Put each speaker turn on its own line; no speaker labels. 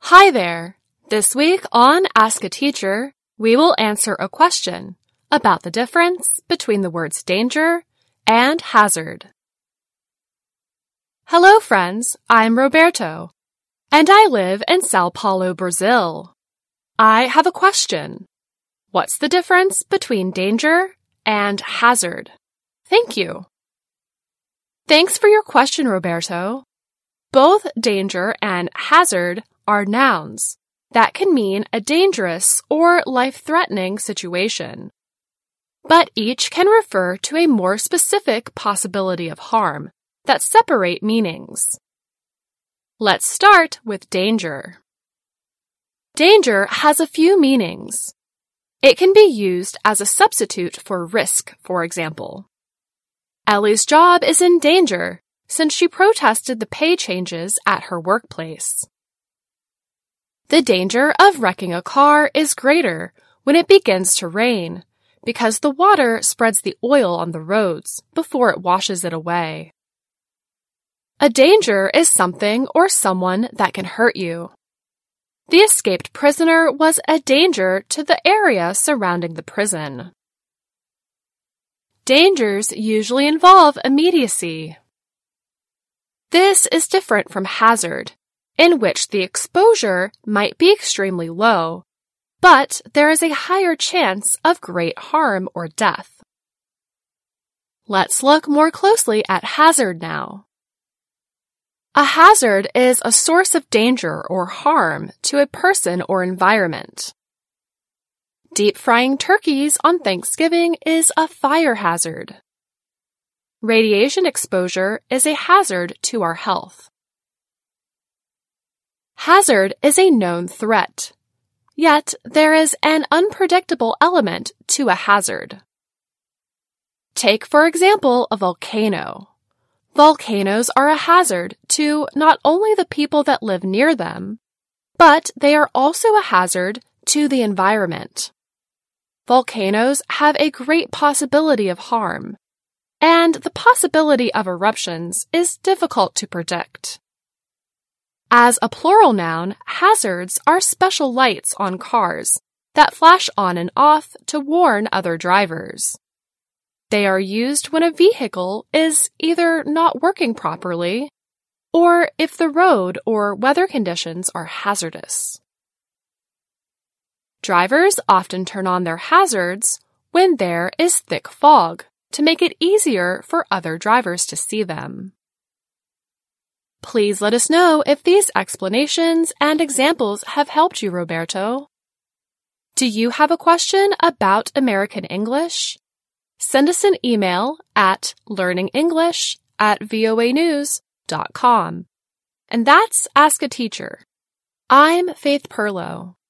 Hi there! This week on Ask a Teacher, we will answer a question about the difference between the words danger and hazard. Hello friends, I'm Roberto, and I live in Sao Paulo, Brazil. I have a question. What's the difference between danger and hazard? Thank you. Thanks for your question, Roberto. Both danger and hazard are nouns that can mean a dangerous or life-threatening situation. But each can refer to a more specific possibility of harm that separate meanings. Let's start with danger. Danger has a few meanings. It can be used as a substitute for risk, for example. Ellie's job is in danger since she protested the pay changes at her workplace. The danger of wrecking a car is greater when it begins to rain because the water spreads the oil on the roads before it washes it away. A danger is something or someone that can hurt you. The escaped prisoner was a danger to the area surrounding the prison. Dangers usually involve immediacy. This is different from hazard, in which the exposure might be extremely low, but there is a higher chance of great harm or death. Let's look more closely at hazard now. A hazard is a source of danger or harm to a person or environment. Deep frying turkeys on Thanksgiving is a fire hazard. Radiation exposure is a hazard to our health. Hazard is a known threat, yet there is an unpredictable element to a hazard. Take, for example, a volcano. Volcanoes are a hazard to not only the people that live near them, but they are also a hazard to the environment. Volcanoes have a great possibility of harm, and the possibility of eruptions is difficult to predict. As a plural noun, hazards are special lights on cars that flash on and off to warn other drivers. They are used when a vehicle is either not working properly or if the road or weather conditions are hazardous. Drivers often turn on their hazards when there is thick fog to make it easier for other drivers to see them. Please let us know if these explanations and examples have helped you, Roberto. Do you have a question about American English? Send us an email at learningenglish@voanews.com. And that's Ask a Teacher. I'm Faith Perlow.